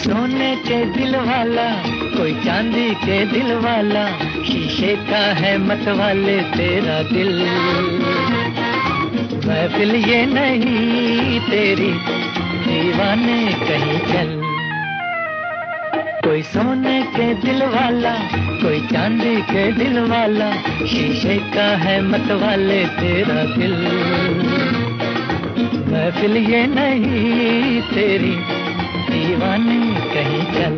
सोने के दिल वाला, कोई चांदी के दिल वाला, शीशे का है मत वाले तेरा दिल। महफिल ये नहीं तेरी, दीवाने कहीं चल। कोई सोने के दिल वाला, कोई चांदी के दिल वाला, शीशे का है मत वाले तेरा दिल। महफिल ये नहीं तेरी, दीवाने कहीं चल।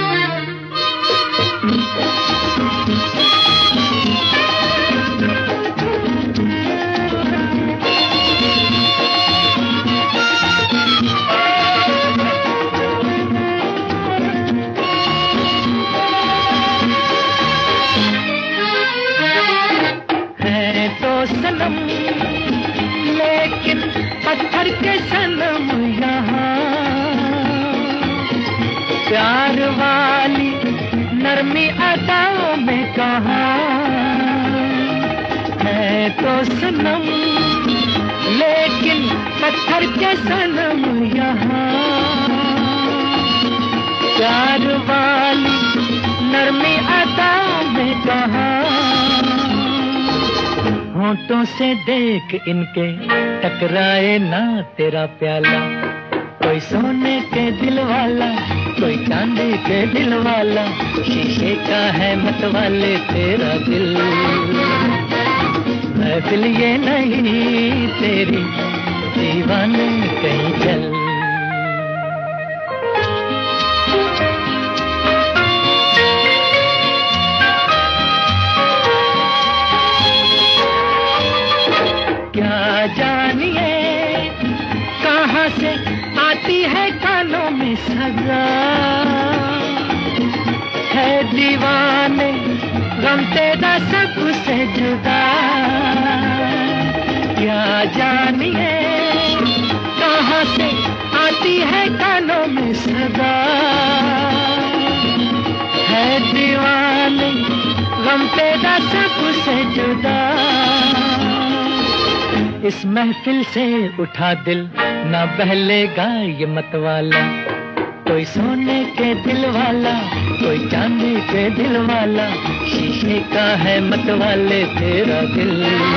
है तो सनम लेकिन पत्थर के सनम यहाँ, प्यार वाली नरमी अदाओं में कहाँ। है तो सनम लेकिन पत्थर के सनम यहाँ, प्यार वाली नरमी अदाओं में कहाँ। होठों से देख इनके टकराए ना तेरा प्याला। कोई सोने के दिल वाला, कोई चांदी के दिल वाला, शीशे का है मत वाले तेरा दिल। महफिल ये नहीं तेरी, दीवाने कहीं चल। क्या जानिए कहाँ से आती है कानों में सजा, है दीवाने गम तेरा सबसे जुदा। क्या जानिए कहाँ से आती है कानों में सजा, है दीवाने गम तेरा सबसे जुदा। इस महफिल से उठा दिल, ना बहलेगा ये मत वाला। कोई सोने के दिल वाला, कोई चांदी के दिल वाला, शीशे का है मत वाले तेरा दिल।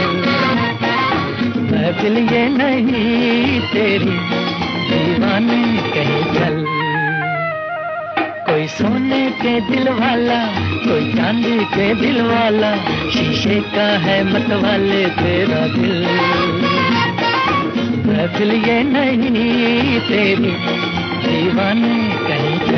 महफिल ये नहीं तेरी, दीवाने कहीं चल। कोई सोने के दिल वाला, कोई चांदी के दिल वाला, शीशे का है मत वाले तेरा दिल। महफिल ये नहीं तेरी, दीवाने कहीं